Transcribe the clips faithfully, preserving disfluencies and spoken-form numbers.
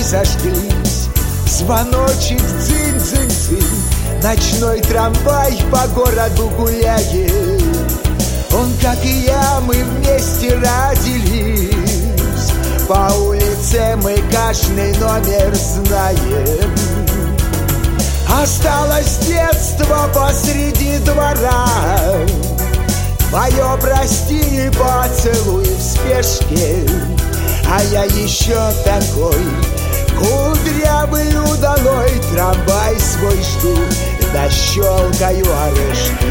зажглись. Звоночек дзынь-дзынь-дзынь, ночной трамвай по городу гуляет. Он, как и я, мы вместе родились. По улице мы каждый номер знаем. Осталось детство посреди двора. Мое прости и поцелуй в спешке. А я еще такой кудрявый удалой. Трамвай свой жду, да щелкаю орешки.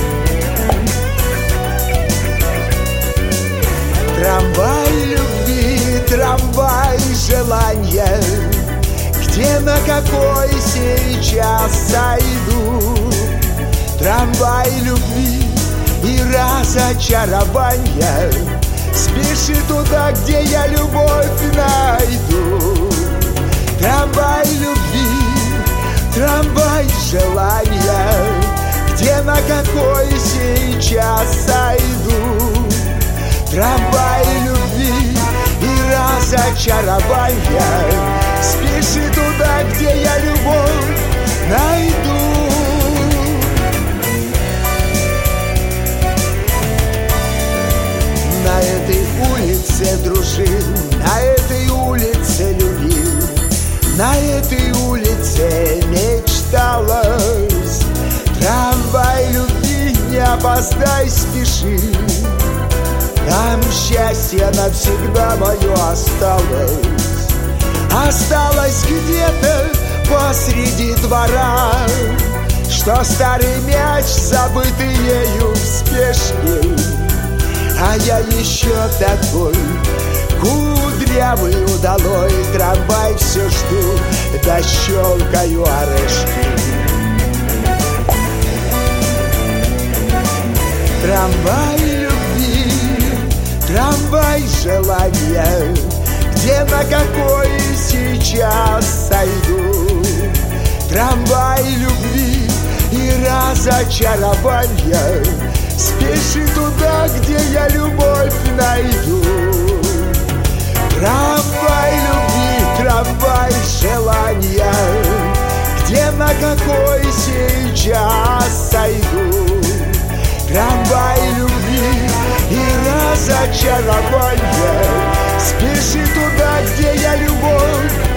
Трамвай любви, трамвай желания, где на какой сейчас сойду. Трамвай любви и разочарования, спеши туда, где я любовь найду. Трамвай любви, трамвай желания, где на какой сейчас сойду. Трамвай любви и разочарования, спеши туда, где я любовь найду. На этой улице дружил, на этой улице любил, на этой улице мечталось. Трамвай любви, не опоздай, спеши. Там счастье навсегда мое осталось. Осталось где-то посреди двора, что старый мяч, забытый ею в спешке. А я еще такой кудрявый удалой. Трамвай все жду, да щелкаю орешки. Трамвай любви, трамвай желания, где на какой сейчас сойду. Трамвай любви и разочарования, спеши туда, где я любовь найду. Трамвай любви, трамвай желания, где на какой сейчас сойду. Трамвай любви и разочарования, спеши туда, где я любовь